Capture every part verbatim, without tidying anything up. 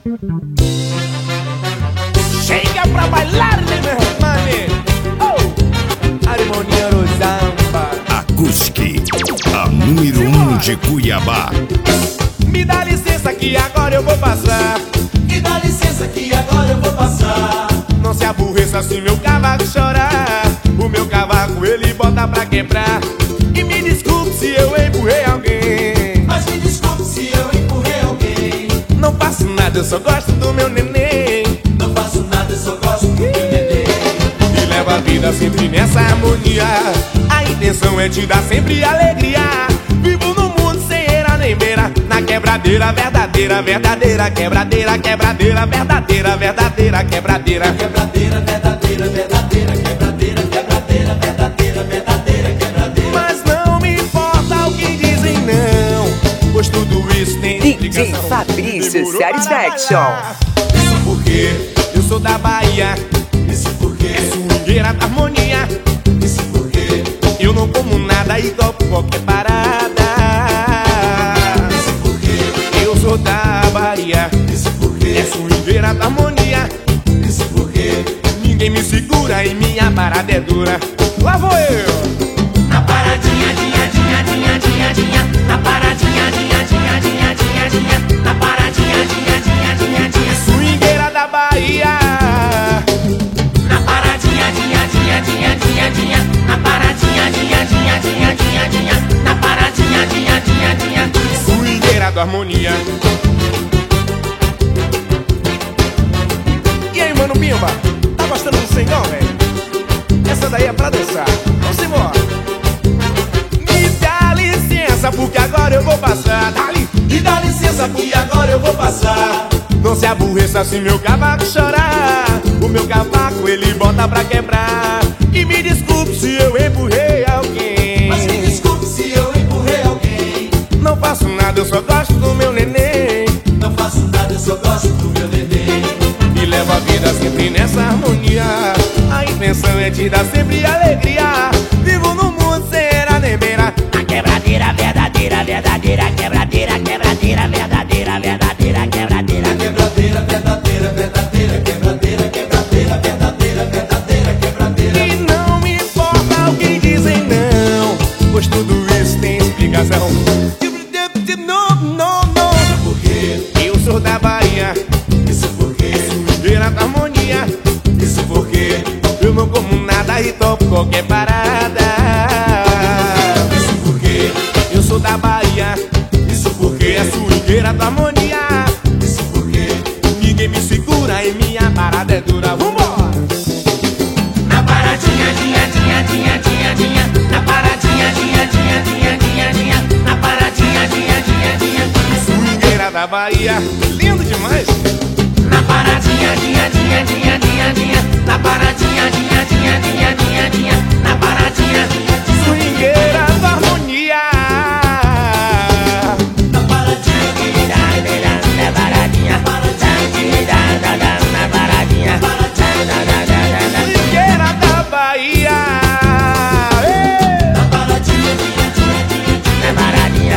Chega pra bailar, né, meu mano? Oh, harmonia no samba. Acústica, a número um de Cuiabá. Me dá licença que agora eu vou passar. Me dá licença que agora eu vou passar. Não se aborreça se meu cavaco chorar. O meu cavaco ele bota pra quebrar. E me desculpe se eu empurrei alguém. Mas me desculpe se eu empurrei alguém. Não faço nada, eu só gosto do meu neném. Não faço nada, eu só gosto do meu neném. E leva a vida sempre nessa harmonia. A intenção é te dar sempre alegria. Vivo no mundo sem era nem beira. Na quebradeira verdadeira, verdadeira quebradeira, quebradeira verdadeira, verdadeira quebradeira. Quebradeira, verdadeira, verdadeira, quebradeira, quebradeira, verdadeira, verdadeira, quebradeira. Mas não me importa o que dizem não, pois tudo isso tem D J explicação. Fabrício Demorou para Satisfaction. bailar. Isso porque eu sou da Bahia. Isso porque, É swingueira da harmonia. isso porque, Eu não como nada e topo qualquer parada. isso porque, Eu sou da Bahia. isso porque, É swingueira da harmonia. isso porque. Ninguém me segura e minha parada é dura. Lá vou eu. Na paradinha, dinha, dinha, dinha, dinha, dinha. Na paradinha, dinha, dinha, dinha, dinha, dinha. Na paradinha, dinha, dinha, dinha, dinha. Swingueira da Bahia. Na paradinha, dinha, dinha, dinha, dinha, dinha. Na paradinha, dinha, dinha, dinha, dinha, dinha. Na paradinha, dinha, dinha, dinha, dinha. Swingueira da harmonia. E aí, mano Pimba? Tá gostando do sengão, velho? Essa daí é pra dançar. Vamos embora. Me dá licença, porque agora eu vou passar. Dali. Me dá licença que agora eu vou passar. Não se aborreça se meu cavaco chorar. O meu cavaco ele bota pra quebrar. E me desculpe se eu empurrei alguém. Mas me desculpe se eu empurrei alguém. Não faço nada, eu só gosto do meu neném. Não faço nada, eu só gosto do meu neném. E levo a vida sempre nessa harmonia. A intenção é te dar sempre alegria. Vivo no mundo sem era nem beira. A quebradeira verdadeira, verdadeira quebradeira, quebradeira verdadeira, verdadeira quebradeira. Quebradeira, verdadeira, verdadeira, quebradeira, quebradeira, verdadeira, verdadeira, quebradeira. E não me importa o que dizem não, pois tudo isso tem explicação. Não, não, não. Porque, Eu sou da Bahia. isso porque, Swingueira da harmonia. isso porque, Eu não como nada e topo qualquer parada. isso porque, Eu sou da Bahia. isso porque, É swingueira da harmonia. isso porque. Ninguém me segura e minha parada é dura. Vambora! Na paradinha, dinha, dinha, dinha, dinha, dinha. Na paradinha, dinha, dinha, dinha, dinha, dinha. Na paradinha, dinha, dinha, dinha, dinha. Swingueira da Bahia. Lindo demais! Na paradinha, dinha, dinha, dinha, dinha, dinha. Na paradinha, dinha, dinha, dinha, dinha, dinha. Na paradinha, dinha, dinha. Swingueira da harmonia. Na paradinha, Na paradinha, na paradinha, na paradinha. Swingueira da Bahia. Ei! na paradinha, dinha, dinha, dinha, dinha. Na paradinha,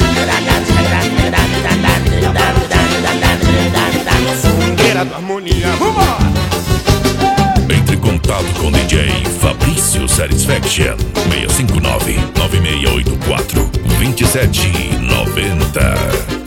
Swingueira da harmonia. Vambora! Entre em contato com D J Fabrício Satisfaction. seis cinco nove, nove seis oito quatro, dois sete nove zero.